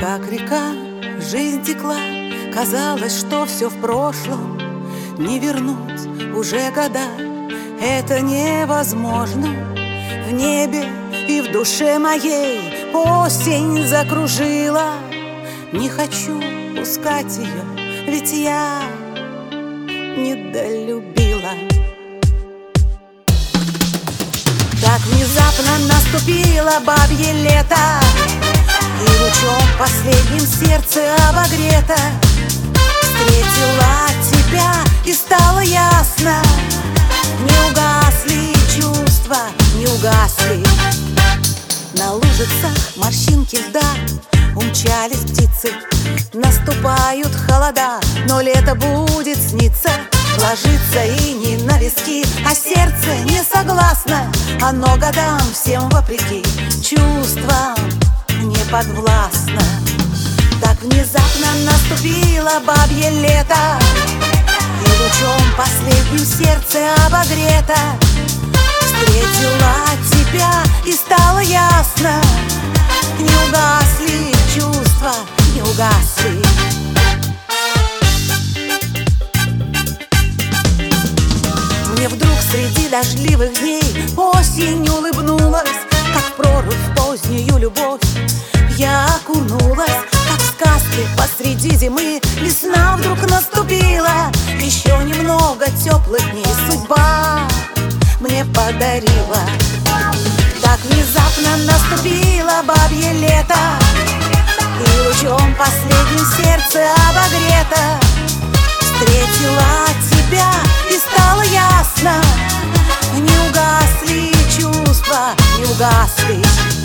Как река, жизнь текла, казалось, что все в прошлом. Не вернуть уже года, это невозможно. В небе и в душе моей осень закружила. Не хочу пускать ее, ведь я недолюбила. Так внезапно наступило бабье лето, и лучом последним сердце обогрето встретила тебя, и стало ясно: не угасли чувства, не угасли. На лужицах морщинки льда умчались птицы. Наступают холода, но лето будет сниться. Ложится иней на виски, а сердце не согласно. Оно годам всем вопреки, чувствам не подвластно. Так внезапно наступило бабье лето, и лучом последним сердце обогрето встретила тебя, и стало ясно: не угасли чувства, не угасли. Мне вдруг среди дождливых дней осень улыбнулась, как в прорубь в позднюю любовь я окунулась. Как в сказке посреди зимы весна вдруг наступила. Еще немного теплых дней судьба мне подарила. Так внезапно наступило бабье лето, и лучом последним сердце обогрето встретила тебя, и стало ясно: не угасли чувства, не угасли.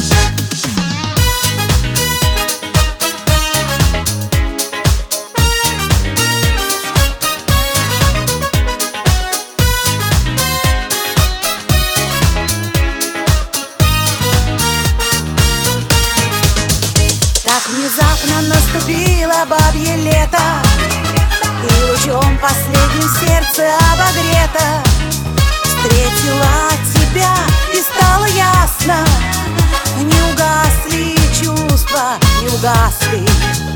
Так внезапно наступило бабье лето, и лучом последним сердце обогрето встретила тебя, и стало ясно: не угасли чувства, не угасли.